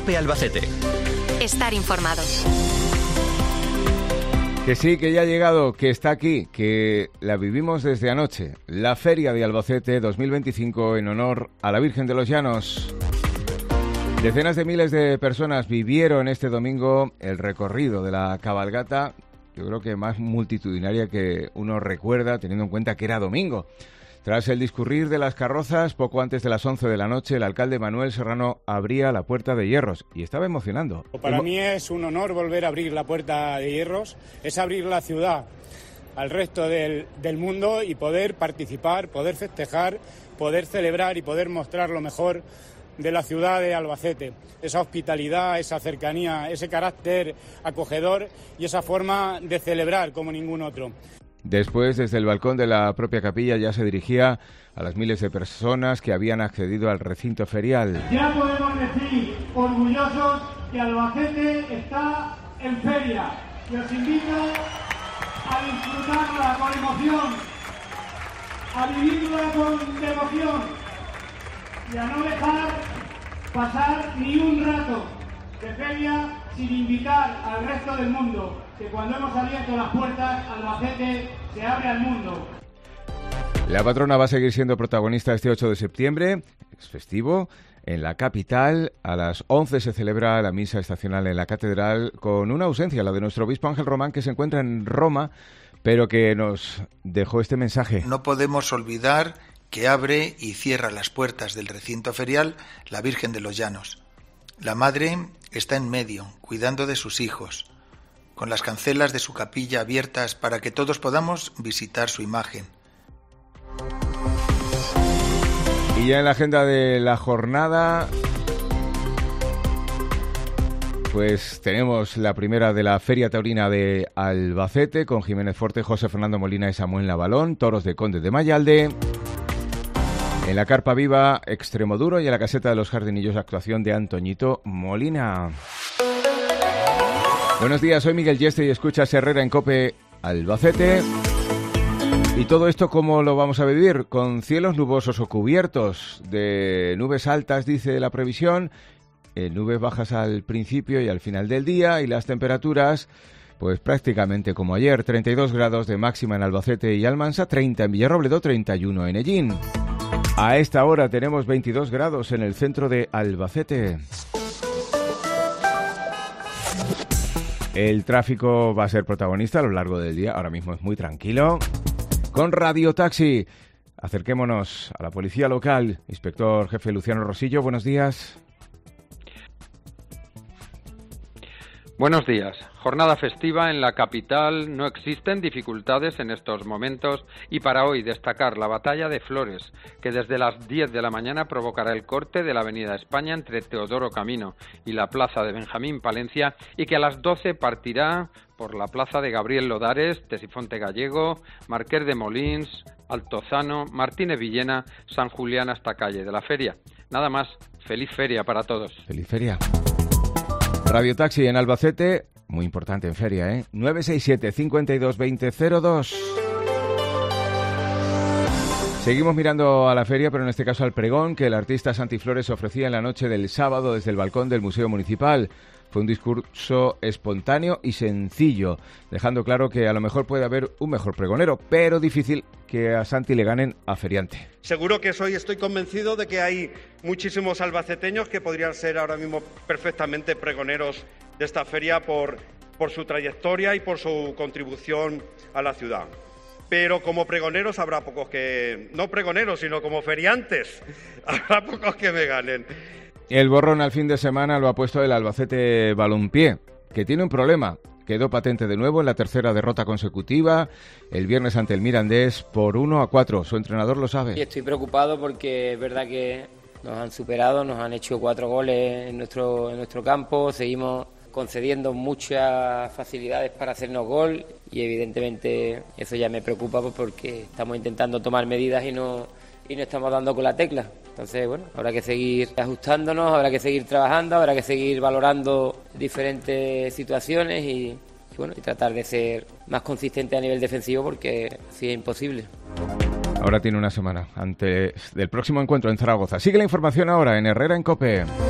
COPE Albacete. Estar informado. Que sí, que ya ha llegado, que está aquí, que la vivimos desde anoche. La Feria de Albacete 2025 en honor a la Virgen de los Llanos. Decenas de miles de personas vivieron este domingo el recorrido de la cabalgata, yo creo que más multitudinaria que uno recuerda, teniendo en cuenta que era domingo. Tras el discurrir de las carrozas, poco antes de las 11 de la noche, el alcalde Manuel Serrano abría la Puerta de Hierros y estaba emocionando. Para mí es un honor volver a abrir la Puerta de Hierros, es abrir la ciudad al resto del mundo y poder participar, poder festejar, poder celebrar y poder mostrar lo mejor de la ciudad de Albacete, esa hospitalidad, esa cercanía, ese carácter acogedor y esa forma de celebrar como ningún otro. Después, desde el balcón de la propia capilla, ya se dirigía a las miles de personas que habían accedido al recinto ferial. Ya podemos decir, orgullosos, que Albacete está en feria. Y os invito a disfrutarla con emoción, a vivirla con devoción y a no dejar pasar ni un rato de feria sin invitar al resto del mundo, que cuando hemos abierto las puertas, Albacete se abre al mundo. La patrona va a seguir siendo protagonista este 8 de septiembre, es festivo, en la capital. A las 11 se celebra la misa estacional en la catedral, con una ausencia, la de nuestro obispo Ángel Román, que se encuentra en Roma, pero que nos dejó este mensaje. No podemos olvidar que abre y cierra las puertas del recinto ferial la Virgen de los Llanos. La Madre está en medio, cuidando de sus hijos, con las cancelas de su capilla abiertas para que todos podamos visitar su imagen. Y ya en la agenda de la jornada, pues tenemos la primera de la Feria Taurina de Albacete, con Jiménez Forte, José Fernando Molina y Samuel Navalón, toros de Conde de Mayalde. En la Carpa Viva, Extremoduro, y en la Caseta de los Jardinillos, actuación de Antoñito Molina. Buenos días, soy Miguel Yeste y escuchas Herrera en COPE Albacete. Y todo esto, ¿cómo lo vamos a vivir? Con cielos nubosos o cubiertos de nubes altas, dice la previsión, nubes bajas al principio y al final del día, y las temperaturas, pues prácticamente como ayer, 32 grados de máxima en Albacete y Almansa, 30 en Villarrobledo, 31 en Ellín. A esta hora tenemos 22 grados en el centro de Albacete. El tráfico va a ser protagonista a lo largo del día. Ahora mismo es muy tranquilo. Con Radio Taxi, acerquémonos a la policía local. Inspector jefe Luciano Rosillo, buenos días. Buenos días. Jornada festiva en la capital, no existen dificultades en estos momentos y para hoy destacar la batalla de Flores, que desde las 10 de la mañana provocará el corte de la Avenida España entre Teodoro Camino y la Plaza de Benjamín Palencia y que a las 12 partirá por la Plaza de Gabriel Lodares, Tesifonte Gallego, Marqués de Molins, Altozano, Martínez Villena, San Julián hasta Calle de la Feria. Nada más, feliz feria para todos. Feliz feria. Radio Taxi en Albacete, muy importante en feria, 967 52 20 02. Seguimos mirando a la feria, pero en este caso al pregón que el artista Santi Flores ofrecía en la noche del sábado desde el balcón del Museo Municipal. Fue un discurso espontáneo y sencillo, dejando claro que a lo mejor puede haber un mejor pregonero, pero difícil que a Santi le ganen a feriante. Seguro que estoy convencido de que hay muchísimos albaceteños que podrían ser ahora mismo perfectamente pregoneros de esta feria por su trayectoria y por su contribución a la ciudad. Pero como pregoneros habrá pocos que... No pregoneros, sino como feriantes. Habrá pocos que me ganen. El borrón al fin de semana lo ha puesto el Albacete Balompié, que tiene un problema. Quedó patente de nuevo en la tercera derrota consecutiva, el viernes ante el Mirandés por 1-4. Su entrenador lo sabe. Y estoy preocupado porque es verdad que nos han superado, nos han hecho 4 goles en nuestro campo, seguimos concediendo muchas facilidades para hacernos gol y evidentemente eso ya me preocupa porque estamos intentando tomar medidas y no estamos dando con la tecla. Entonces, bueno, habrá que seguir ajustándonos, habrá que seguir trabajando, habrá que seguir valorando diferentes situaciones y tratar de ser más consistente a nivel defensivo porque sí es imposible. Ahora tiene una semana antes del próximo encuentro en Zaragoza. Sigue la información ahora en Herrera en COPE.